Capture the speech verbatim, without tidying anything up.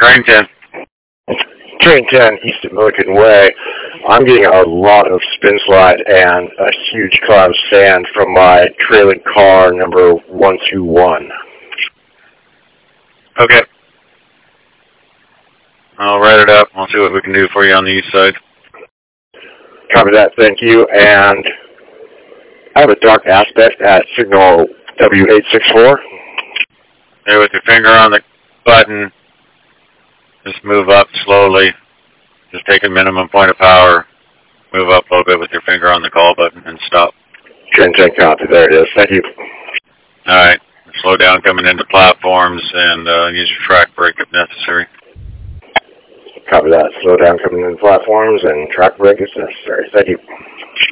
Train ten. Train ten, East of Milliken Way. I'm getting a lot of spin slide and a huge cloud of sand from my trailing car number one two one. Okay. I'll write it up. I'll see what we can do for you on the east side. Copy that, thank you. And I have a dark aspect at signal W eight six four. There with your finger on the button, just move up slowly. Just take a minimum point of power. Move up a little bit with your finger on the call button and stop. Train ten copy, there it is, thank you. All right. Slow down coming into platforms and uh, use your track brake if necessary. Copy that, slow down coming into platforms and track brake if necessary, thank you.